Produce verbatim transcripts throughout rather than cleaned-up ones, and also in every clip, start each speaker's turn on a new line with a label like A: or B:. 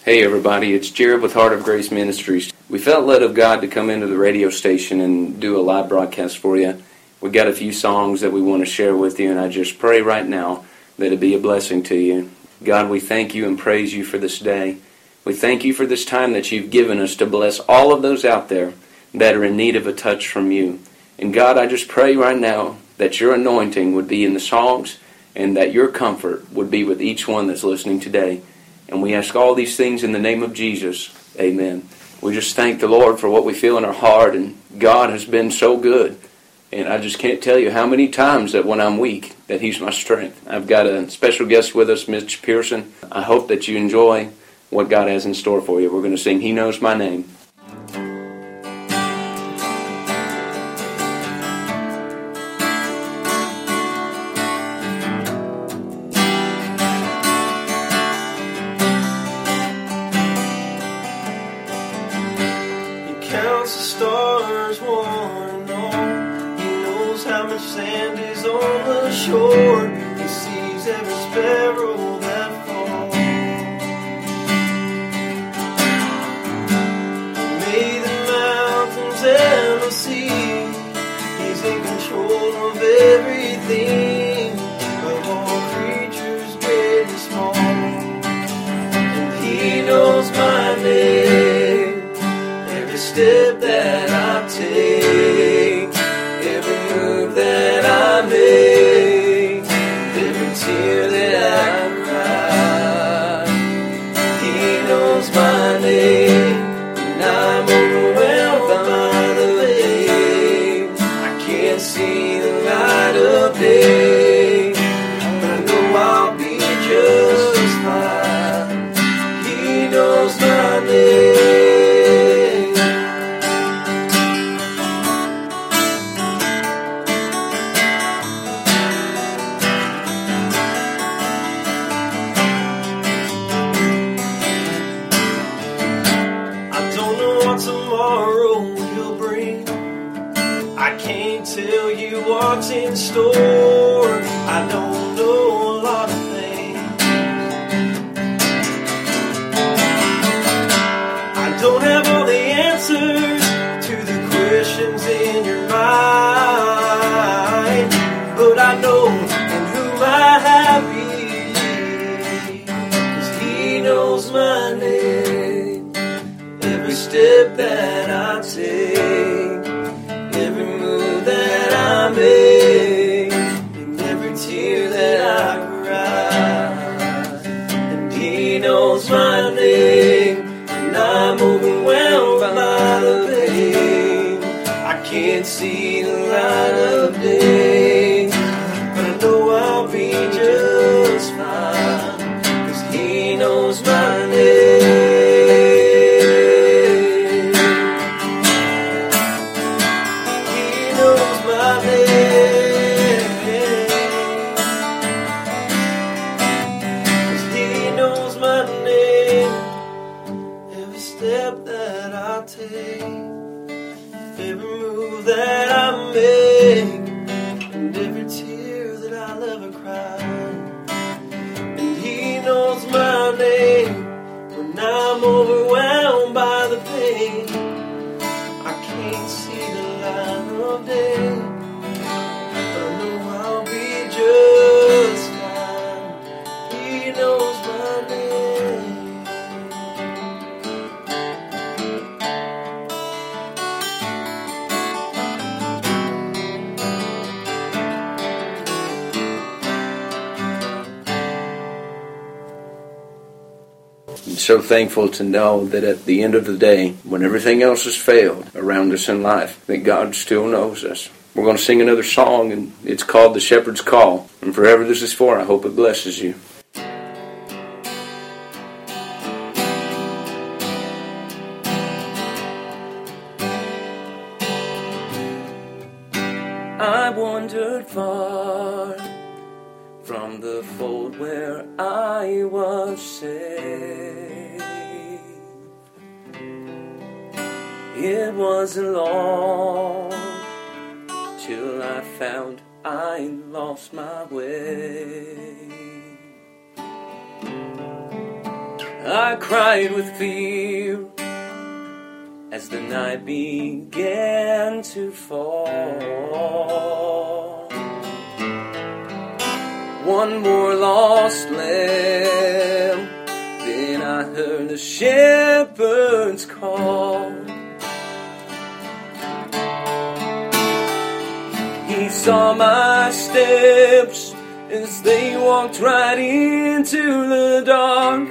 A: Hey everybody, it's Jared with Heart of Grace Ministries. We felt led of God to come into the radio station and do a live broadcast for you. We got a few songs that we want to share with you, and I just pray right now that it be a blessing to you. God, we thank you and praise you for this day. We thank you for this time that you've given us to bless all of those out there that are in need of a touch from you. And God, I just pray right now that your anointing would be in the songs and that your comfort would be with each one that's listening today. And we ask all these things in the name of Jesus. Amen. We just thank the Lord for what we feel in our heart, and God has been so good. And I just can't tell you how many times that when I'm weak, that He's my strength. I've got a special guest with us, Mitch Pearson. I hope that you enjoy what God has in store for you. We're going to sing He Knows My Name.
B: Counts the stars, one and all. He knows how much sand is on the shore. He sees every sparrow that falls. He made the mountains and the sea. He's in control of everything, of all creatures great and small. And He knows my name. Every step that I take, every move that I make, every tear that I cry, He knows my name. And I'm overwhelmed by the pain. I can't see the light of day, but I know I'll be just fine. He knows my name. Tomorrow will bring. I can't tell you what's in store. I don't know a lot of things. I don't have all the answers to the questions in your mind, but I know in whom I have believed, 'cause He knows my name. Every step that I take, every move that I make, and every tear that I cry, and He knows my name. And I'm overwhelmed by the pain. I can't see the light of day, but I know I'll be just fine, 'cause He knows my name. Step that I take, every move that I make, and every tear that I'll ever cry, and He knows my name. When I'm overwhelmed by the pain, I can't see the light of day, but I know I'll be just fine. He knows my name.
A: I'm so thankful to know that at the end of the day, when everything else has failed around us in life, that God still knows us. We're going to sing another song, and it's called The Shepherd's Call. And forever this is for, I hope it blesses you. I wandered far from the fold where I was safe. It wasn't long till I found I lost my way.
B: I cried with fear as the night began to fall. One more lost lamb, then I heard the shepherd's call. He saw my steps as they walked right into the dark.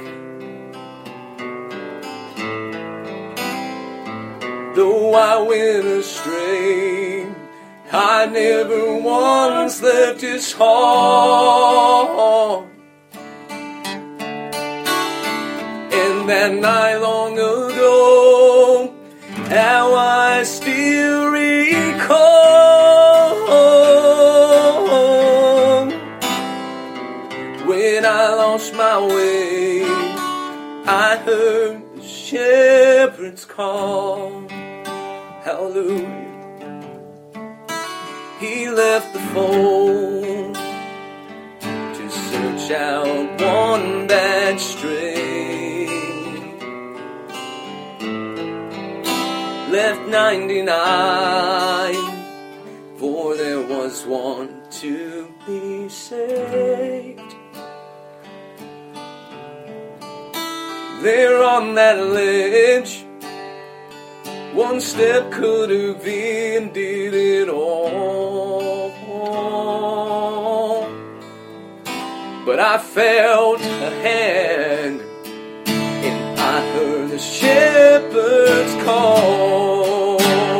B: Though I went astray, I never once left his heart. And that night long ago, how I still recall, when I lost my way, I heard the shepherd's call. Hallelujah. He left the fold to search out one that strayed. Left ninety-nine, for there was one to be saved. There on that ledge, one step could have ended it all. But I felt a hand, and I heard the shepherd's call.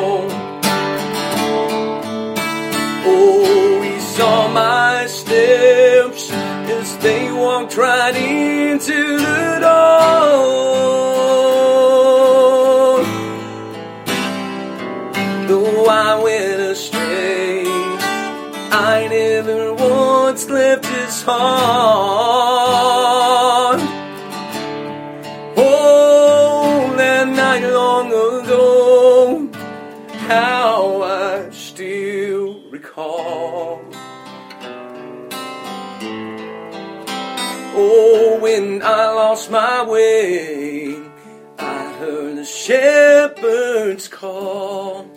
B: Oh, he saw my steps as they walked right into the door. Though I went astray, I never once left his heart. Oh, that night long ago, how I still recall. Oh, when I lost my way, I heard the shepherd's call.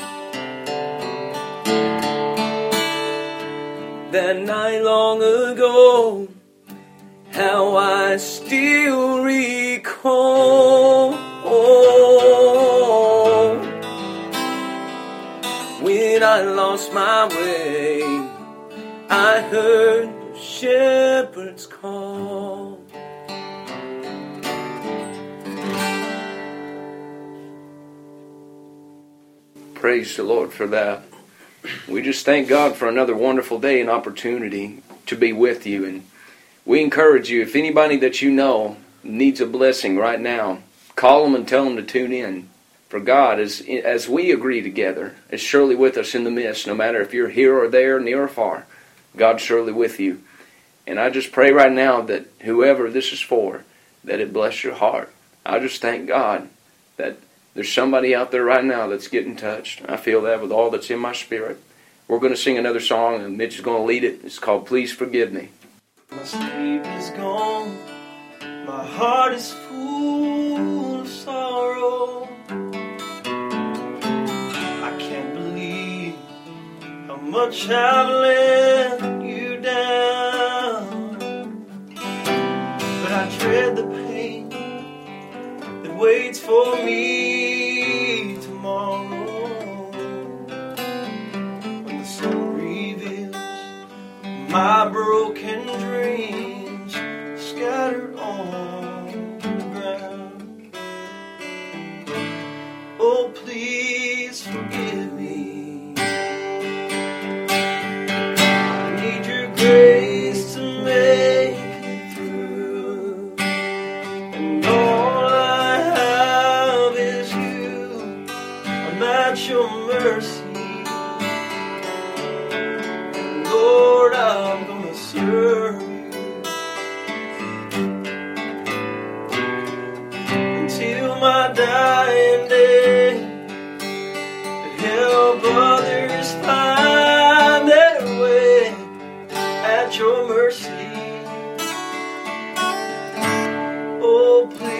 B: That night long ago, how I still recall, when I lost my way, I heard the shepherd's call.
A: Praise the Lord for that. We just thank God for another wonderful day and opportunity to be with you. And we encourage you, if anybody that you know needs a blessing right now, call them and tell them to tune in. For God, as, as we agree together, is surely with us in the midst. No matter if you're here or there, near or far, God's surely with you. And I just pray right now that whoever this is for, that it bless your heart. I just thank God that there's somebody out there right now that's getting touched. I feel that with all that's in my spirit. We're going to sing another song, and Mitch is going to lead it. It's called Please Forgive Me.
B: My sleep is gone, my heart is full of sorrow. I can't believe how much I've let you down. But I dread the pain that waits for me tomorrow, when the sun reveals my broken dreams scattered on the ground. Oh, please forgive me. I need your grace to make it through, and all I have is you. I'm at your mercy, and Lord, I'm gonna serve you until my dying day, to help others find their way at your mercy. Oh, please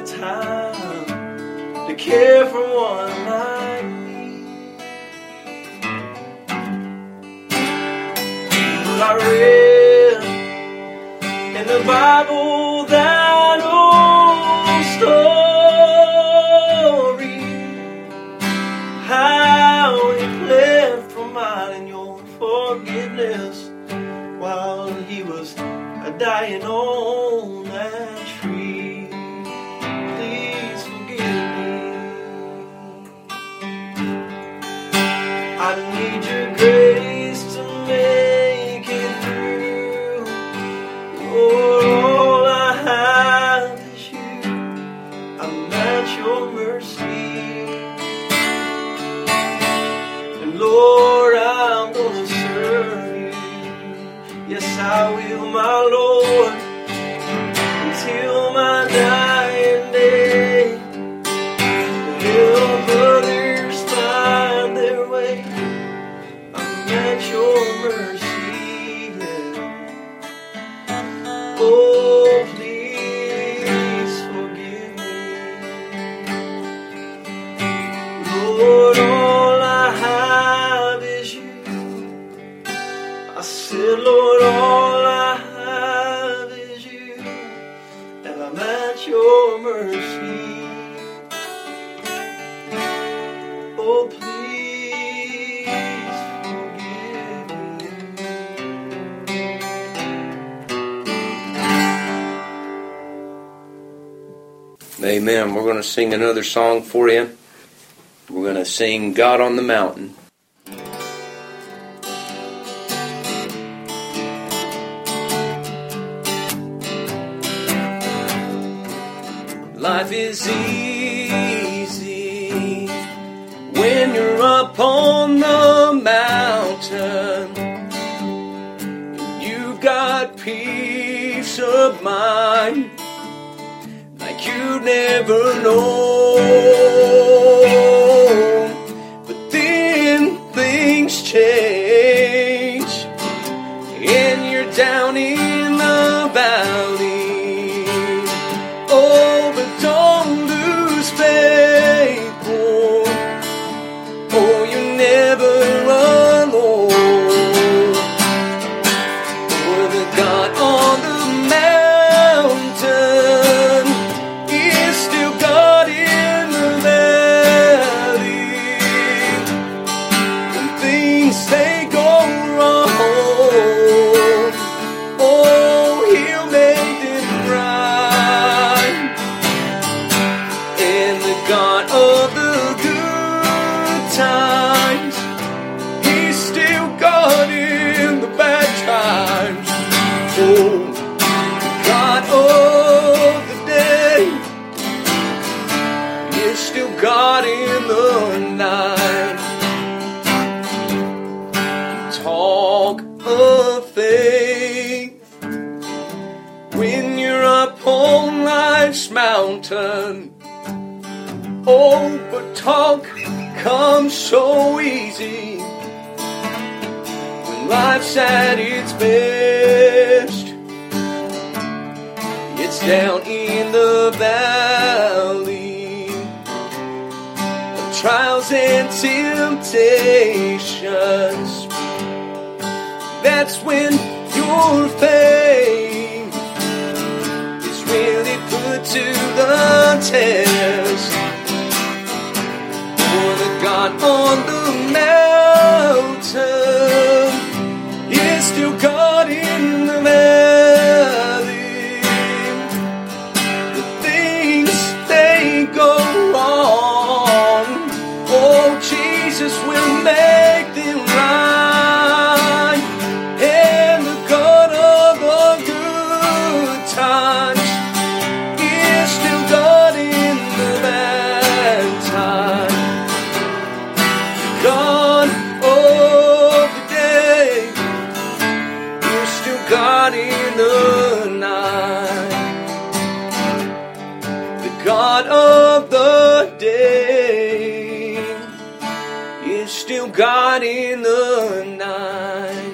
B: the time to care for one like me. Well, I read in the Bible that old story, how he pled for mine and your forgiveness while he was dying on that tree. Please forgive me. I need your grace to make it through. Lord, all I have is you. I'm at your mercy. And Lord, I'm gonna serve you. Yes, I will, my Lord, until my dying day. Help others find their way. I'm at your mercy. Yeah. Oh, please forgive me. Lord, all I have is you. I said, Lord, all I have is you, and I'm at your mercy. Oh, please forgive me.
A: Amen. We're going to sing another song for you. We're going to sing God on the Mountain.
B: Life is easy when you're up on the mountain. You've got peace of mind like you never known. But then things change and you're down in the valley. Oh, but don't lose faith, oh, oh, you're never alone. For the God on the mountain is still God in the valley. When things they go wrong, oh, He'll make them right. And the God of the good times, He's still God in the bad times. Oh, the God of the day is still God in the night. Talk of faith when you're up on life's mountain. Oh, but talk comes so easy when life's at its best. It's down in the valley of trials and temptations. That's when your faith is really put to the test. For the God on the mountain is still God in the valley. The things they go wrong, oh, Jesus will make them right. And the God of the good times is still God in the bad times. God of the day is still God in the night. The God of the day is still God in the night.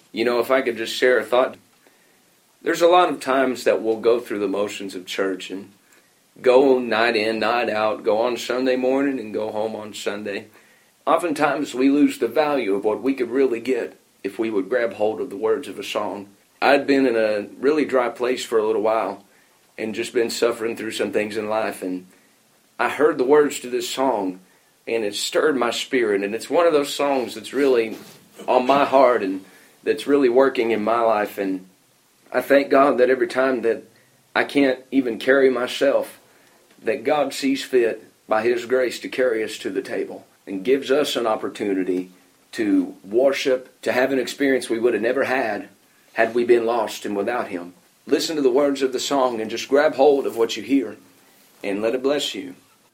A: You know, if I could just share a thought, there's a lot of times that we'll go through the motions of church and go night in, night out, go on Sunday morning and go home on Sunday. Oftentimes we lose the value of what we could really get if we would grab hold of the words of a song. I'd been in a really dry place for a little while and just been suffering through some things in life, and I heard the words to this song and it stirred my spirit, and it's one of those songs that's really on my heart and that's really working in my life. And I thank God that every time that I can't even carry myself, that God sees fit by His grace to carry us to the table and gives us an opportunity to worship, to have an experience we would have never had had we been lost and without Him. Listen to the words of the song and just grab hold of what you hear and let it bless you.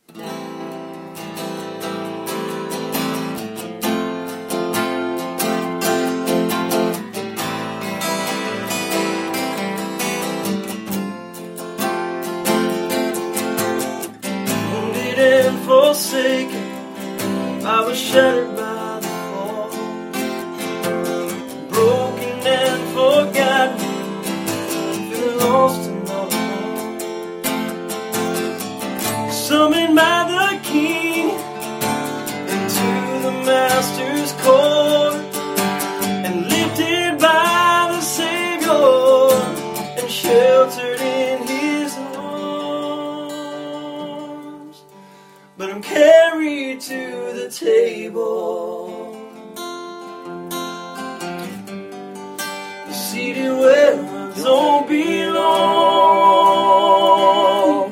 B: Wounded and forsaken, I was shattered by the fall, broken and forgotten, feeling lost and all alone. Summoned by the King into the Master's court, and lifted by the Savior, and sheltered in His arms. But I'm carried to the table, seated where I don't belong.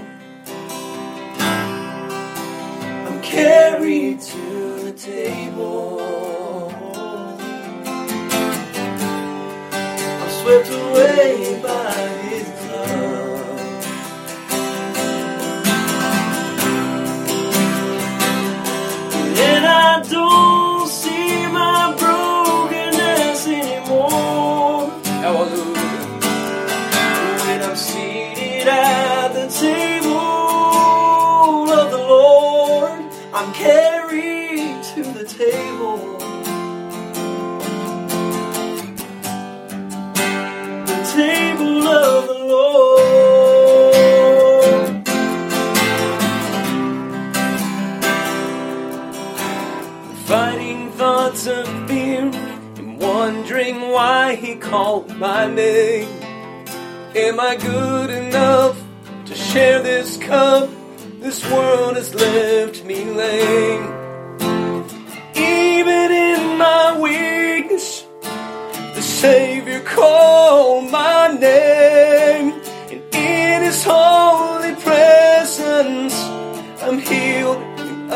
B: I'm carried to the table, I'm swept away by His love. And I don't see my brokenness anymore.
A: Hallelujah.
B: When I'm seated at the table of the Lord, I'm carried to the table. The table of the Lord. Fighting thoughts of fear and wondering why He called my name. Am I good enough to share this cup? This world has left me lame. Even in my weakness, the Savior called my name. And in His holy presence, I'm healed and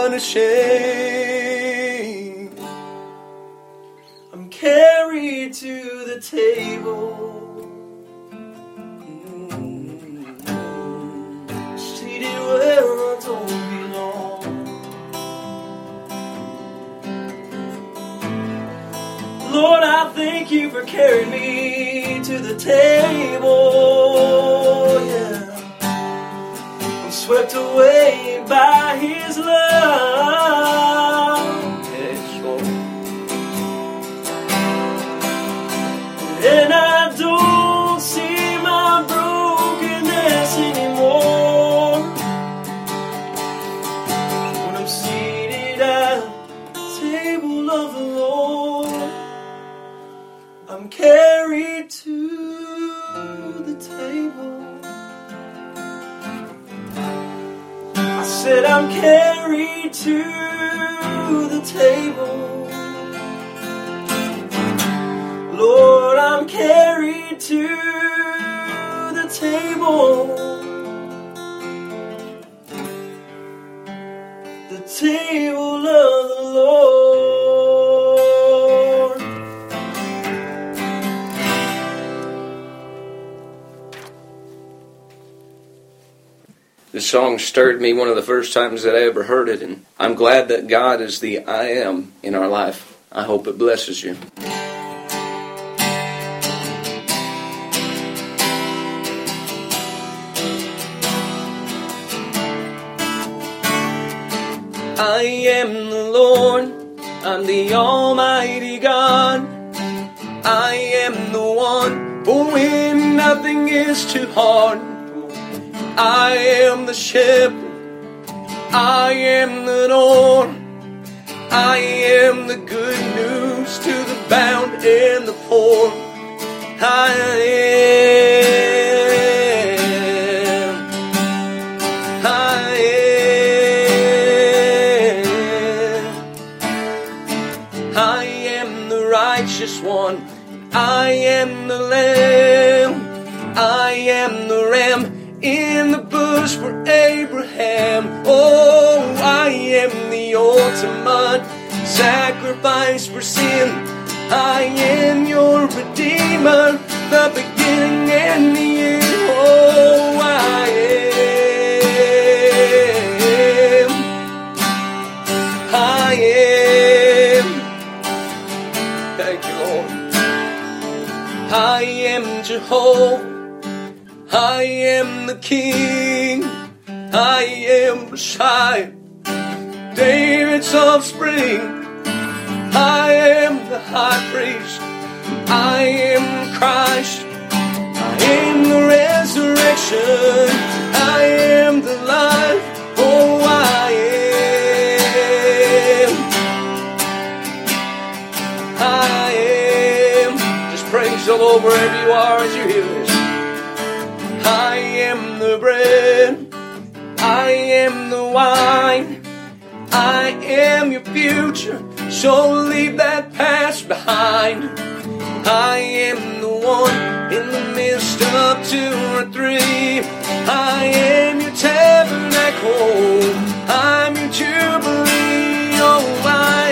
B: unashamed. I'm carried to the table, seated where I don't belong. Lord, I thank You for carrying me to the table. Yeah, I'm swept away by His love.
A: Yes, Lord.
B: And I don't see my brokenness anymore. When I'm seated at the table of the Lord, I'm carried to the table. I said I'm carried to the table. Lord, I'm carried to the table, the table of the Lord.
A: This song stirred me one of the first times that I ever heard it, and I'm glad that God is the I am in our life. I hope it blesses you. I am the Lord, I'm the Almighty God.
B: I am the one for when nothing is too hard. I am the shepherd, I am the door. I am the good news to the bound and the poor. I am, I am, I am the righteous one. I am the lamb, I am the ram in the bush for Abraham. Oh, I am the ultimate sacrifice for sin. I am your Redeemer, the beginning and the end. Oh, I am, I am. Thank you, Lord. I am Jehovah, I am the King, I am Messiah, David's offspring. I am the high priest, I am Christ, I am the resurrection, I am the life. Oh, I am, I am. Just praise the Lord wherever you are as you hear this. I am the bread, I am the wine, I am your future, so leave that past behind. I am the one in the midst of two or three. I am your tabernacle, I'm your jubilee. Oh, I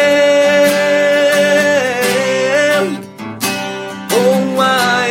B: am, oh, I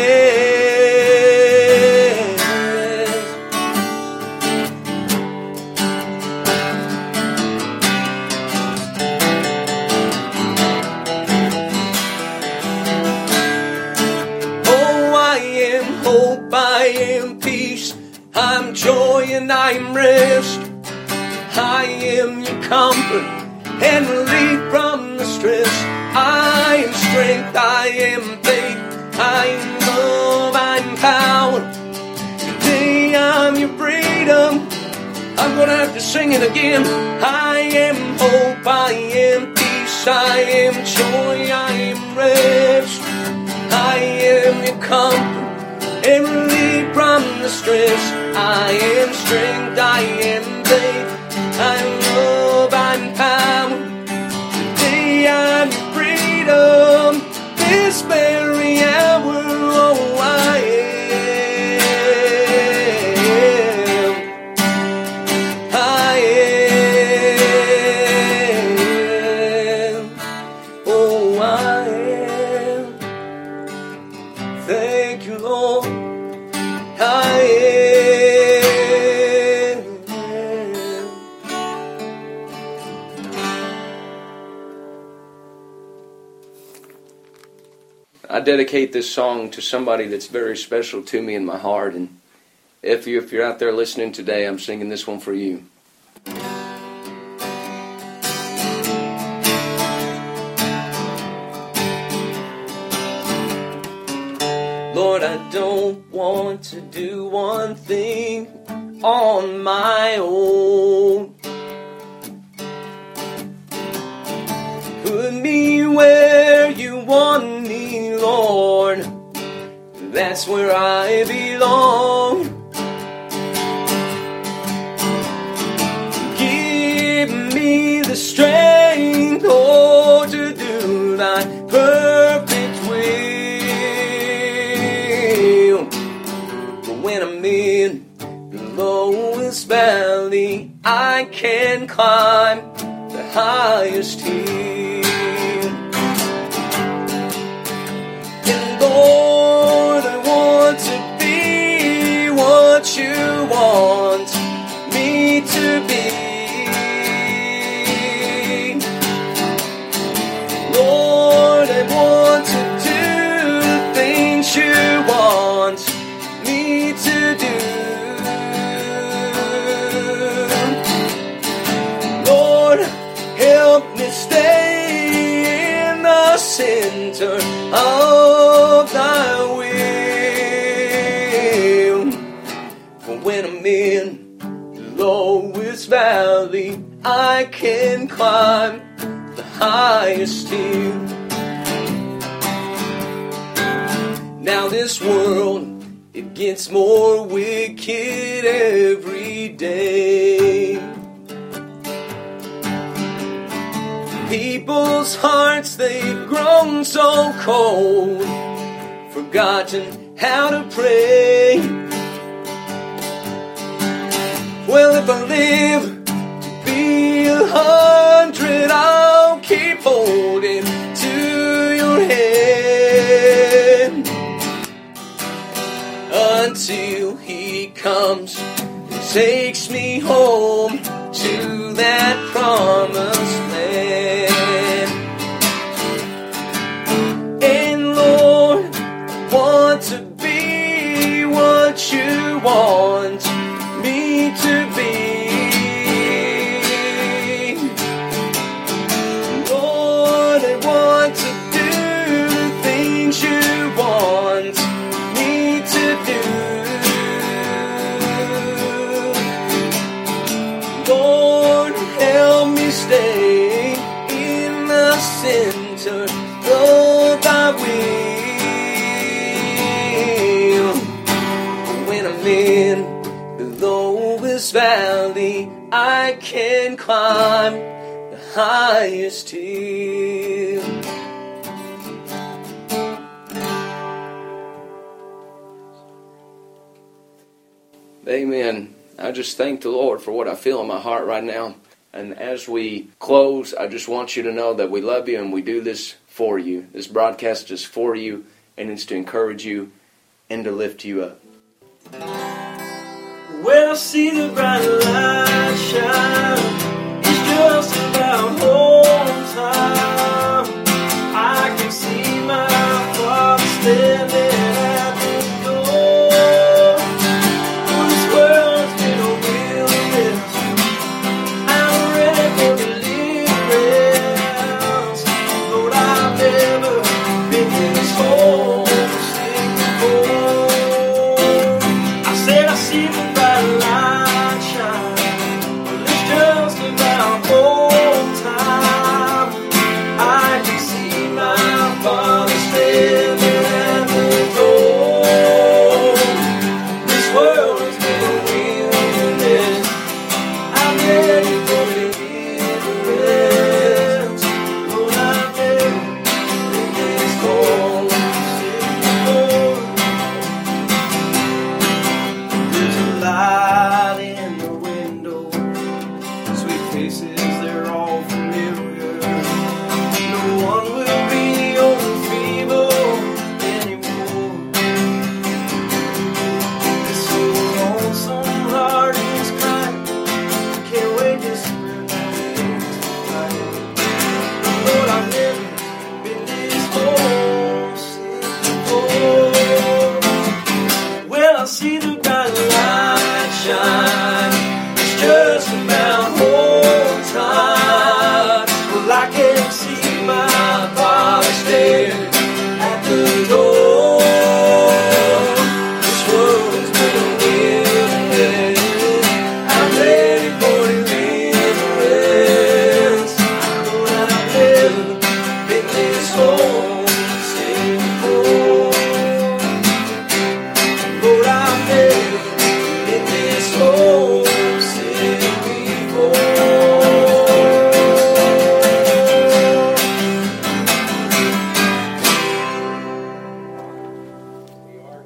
B: I'm joy and I am rest. I am your comfort and relief from the stress. I am strength, I am faith, I am love, I am power. Today I'm your freedom. I'm gonna have to sing it again. I am hope, I am peace, I am joy, I am rest. I am your comfort and relief from the stress. I am strength, I am faith, I am love, I am power. Today I'm your freedom, this very hour. Oh, I am, I am, oh, I am. Thank you, Lord. I am. I dedicate this song to somebody that's very special to me in my heart, and if you if you're out there listening today, I'm singing this one for you. Lord, I don't want to do one thing on my own. Put me where you want me, Lord. That's where I belong. Give me the strength, oh, to do thy perfect will. But when I'm in the lowest valley, I can climb the highest hill. And Lord, I want to be what you want me to be. Lord, I want to do the things you want me to do. Lord, help me stay in the center of I can climb the highest hill. Now this world, it gets more wicked every day. People's hearts, they've grown so cold, forgotten how to pray. Well, if I live to be a hundred, I'll keep holding to your hand until he comes and takes me home to that promised land. And Lord, I want to be what you want me to be. Lord, I want to do the things you want me to do. Lord, help me stay in the center of thy will. When I'm in the lowest valley, I can climb the highest hill. Amen. I just thank the Lord for what I feel in my heart right now. And as we close, I just want you to know that we love you and we do this for you. This broadcast is for you, and it's to encourage you and to lift you up.
C: When I see the bright light shine, it's just about home time. I can see my Father standing at the door. This world's been a wilderness. I'm ready for deliverance. Lord, I've never